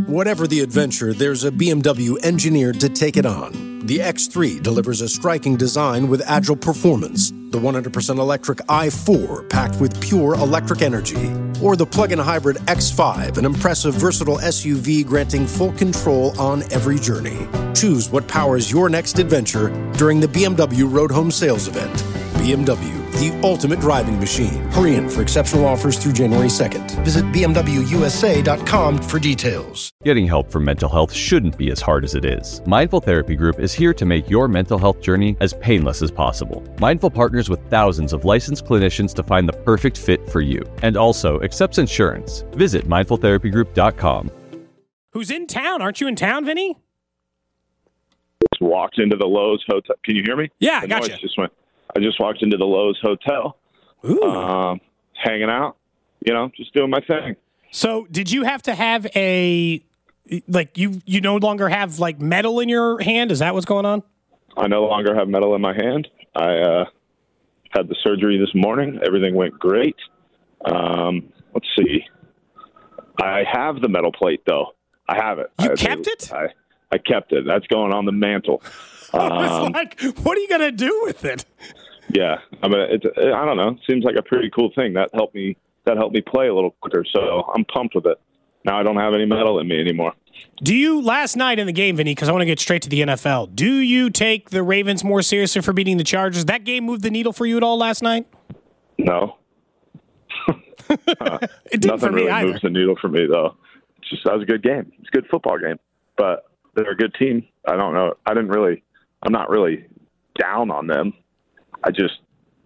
Whatever the adventure, there's a BMW engineered to take it on. The X3 delivers a striking design with agile performance. The 100% electric i4 packed with pure electric energy. Or the plug-in hybrid X5, an impressive, versatile SUV granting full control on every journey. Choose what powers your next adventure during the BMW Road Home Sales Event. BMW, the ultimate driving machine. Hurry in for exceptional offers through January 2nd. Visit BMWUSA.com for details. Getting help for mental health shouldn't be as hard as it is. Mindful Therapy Group is here to make your mental health journey as painless as possible. Mindful partners with thousands of licensed clinicians to find the perfect fit for you, and also accepts insurance. Visit mindfultherapygroup.com. Who's in town? Aren't you in town, Vinny? Just walked into the Lowe's hotel. Can you hear me? Yeah, I gotcha. I just walked into the Lowe's hotel. Ooh. Hanging out, just doing my thing. So did you have to have you no longer have metal in your hand? Is that what's going on? I no longer have metal in my hand. I had the surgery this morning. Everything went great. Let's see. I have the metal plate, though. I have it. You kept it? I kept it. That's going on the mantle. I was like, what are you going to do with it? Yeah. I don't know. It seems like a pretty cool thing. That helped me play a little quicker, so I'm pumped with it. Now I don't have any metal in me anymore. Last night in the game, Vinny, because I want to get straight to the NFL, do you take the Ravens more seriously for beating the Chargers? That game moved the needle for you at all last night? No. It didn't for me really either. Moves the needle for me, though. That was a good game. It's a good football game. But they're a good team. I don't know. I'm not really down on them. I just,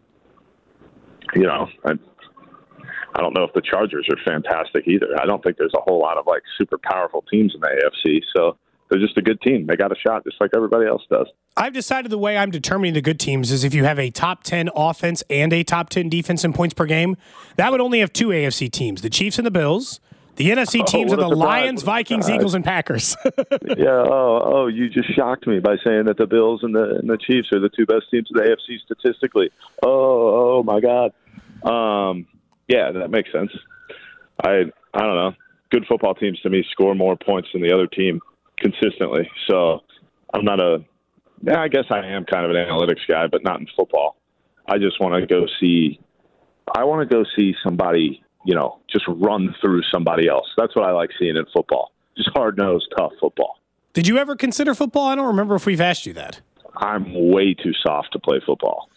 I don't know if the Chargers are fantastic either. I don't think there's a whole lot of super powerful teams in the AFC. So they're just a good team. They got a shot just like everybody else does. I've decided the way I'm determining the good teams is if you have a top 10 offense and a top 10 defense in points per game, that would only have two AFC teams, the Chiefs and the Bills. The NFC teams are the Lions, Vikings, Eagles, and Packers. Yeah. Oh, you just shocked me by saying that the Bills and the Chiefs are the two best teams in the AFC statistically. Oh my God. Yeah, that makes sense. I don't know. Good football teams to me score more points than the other team consistently. So I'm not I guess I am kind of an analytics guy, but not in football. I just want to go see somebody, just run through somebody else. That's what I like seeing in football. Just hard-nosed, tough football. Did you ever consider football? I don't remember if we've asked you that. I'm way too soft to play football.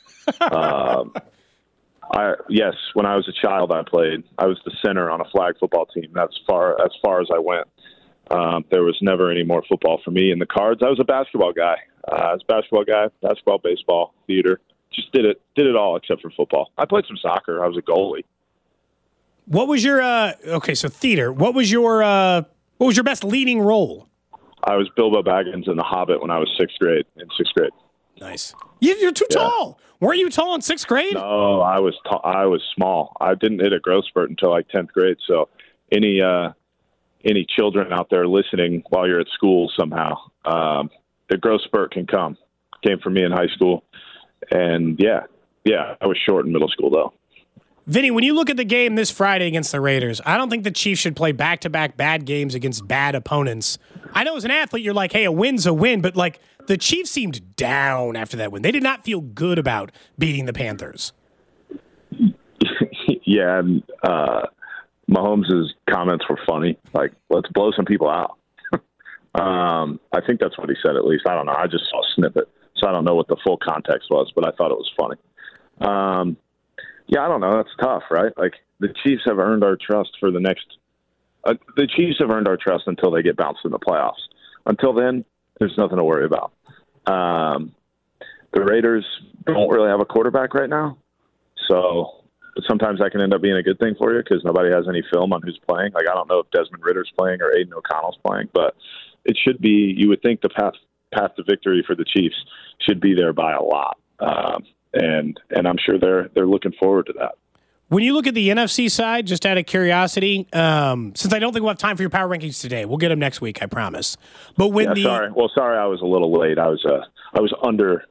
Yes, when I was a child, I played. I was the center on a flag football team. That's as far as I went. There was never any more football for me in the cards. I was a basketball guy. Basketball, baseball, theater. Just did it all except for football. I played some soccer. I was a goalie. What was your so theater? What was your best leading role? I was Bilbo Baggins in The Hobbit when I was in sixth grade. Nice. You're too tall. Weren't you tall in sixth grade? No, I was small. I didn't hit a growth spurt until 10th grade. So any children out there listening while you're at school somehow, the growth spurt can come. Came for me in high school. And yeah, I was short in middle school though. Vinny, when you look at the game this Friday against the Raiders, I don't think the Chiefs should play back-to-back bad games against bad opponents. I know as an athlete, you're like, hey, a win's a win, but the Chiefs seemed down after that win. They did not feel good about beating the Panthers. Yeah, and Mahomes' comments were funny. Let's blow some people out. I think that's what he said, at least. I don't know. I just saw a snippet, so I don't know what the full context was, but I thought it was funny. Yeah, I don't know. That's tough, right? The Chiefs have earned our trust for the next the Chiefs have earned our trust until they get bounced in the playoffs. Until then, there's nothing to worry about. The Raiders don't really have a quarterback right now, but sometimes that can end up being a good thing for you because nobody has any film on who's playing. I don't know if Desmond Ritter's playing or Aiden O'Connell's playing, but it should be. You would think the path to victory for the Chiefs should be there by a lot. And I'm sure they're looking forward to that. When you look at the NFC side, just out of curiosity, since I don't think we'll have time for your power rankings today, we'll get them next week, I promise. But sorry, I was a little late. I was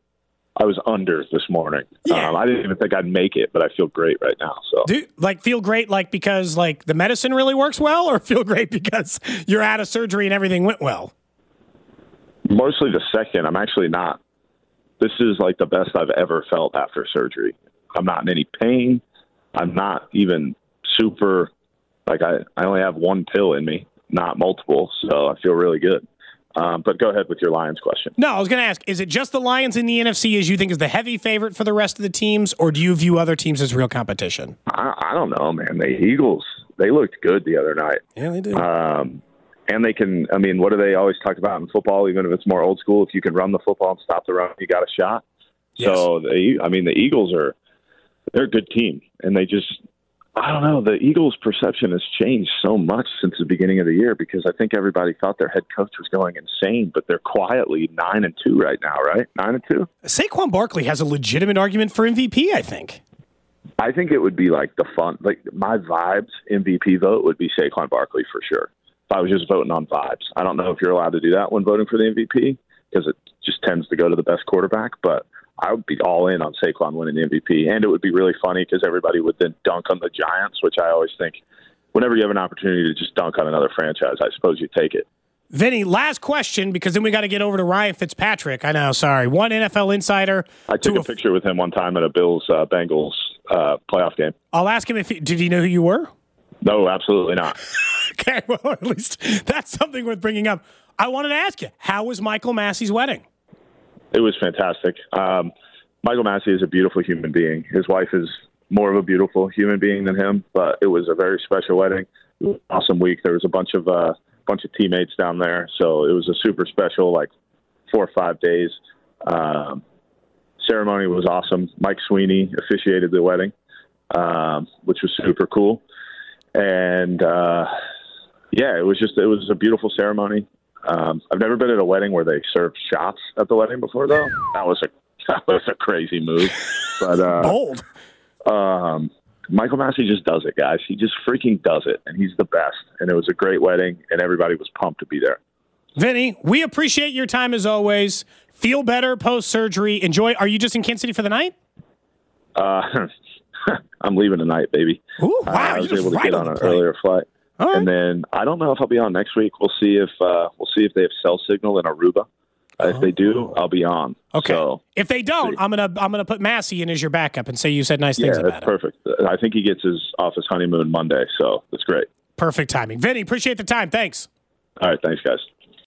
I was under this morning. Yeah. I didn't even think I'd make it, but I feel great right now. So, feel great because the medicine really works well, or feel great because you're out of surgery and everything went well? Mostly the second. I'm actually not. This is like the best I've ever felt after surgery. I'm not in any pain. I'm not even super, I only have one pill in me, not multiple. So I feel really good. But go ahead with your Lions question. No, I was going to ask, is it just the Lions in the NFC as you think is the heavy favorite for the rest of the teams, or do you view other teams as real competition? I don't know, man. The Eagles, they looked good the other night. Yeah, they did. And they can, what do they always talk about in football, even if it's more old school? If you can run the football and stop the run, you got a shot. Yes. So, the Eagles they're a good team. And they just, I don't know, the Eagles' perception has changed so much since the beginning of the year because I think everybody thought their head coach was going insane, but they're quietly 9-2 right now, right? 9-2? Saquon Barkley has a legitimate argument for MVP, I think. I think it would be my vibes MVP vote would be Saquon Barkley for sure. If I was just voting on vibes. I don't know if you're allowed to do that when voting for the MVP because it just tends to go to the best quarterback, but I would be all in on Saquon winning the MVP. And it would be really funny because everybody would then dunk on the Giants, which I always think whenever you have an opportunity to just dunk on another franchise, I suppose you take it. Vinny, last question, because then we got to get over to Ryan Fitzpatrick. I know, sorry. One NFL insider. I took a picture with him one time at a Bills-Bengals playoff game. I'll ask him did he know who you were? No, absolutely not. Okay, well, at least that's something worth bringing up. I wanted to ask you, how was Michael Massey's wedding? It was fantastic. Michael Massey is a beautiful human being. His wife is more of a beautiful human being than him, but it was a very special wedding. It was an awesome week. There was a bunch of teammates down there, so it was a super special 4 or 5 days. Ceremony was awesome. Mike Sweeney officiated the wedding, which was super cool. And it was a beautiful ceremony. I've never been at a wedding where they served shots at the wedding before, though. That was a crazy move. But bold. Michael Massey just does it, guys. He just freaking does it, and he's the best. And it was a great wedding, and everybody was pumped to be there. Vinny, we appreciate your time as always. Feel better post-surgery. Enjoy. Are you just in Kansas City for the night? I'm leaving tonight, baby. Ooh, wow. I was able to get on an earlier flight. Right. And then I don't know if I'll be on next week. We'll see if they have cell signal in Aruba. If they do, I'll be on. Okay. So, if they don't, I'm gonna put Massey in as your backup and say you said nice things about him. Yeah, that's perfect. I think he gets off his honeymoon Monday, so that's great. Perfect timing. Vinny, appreciate the time. Thanks. All right, thanks, guys.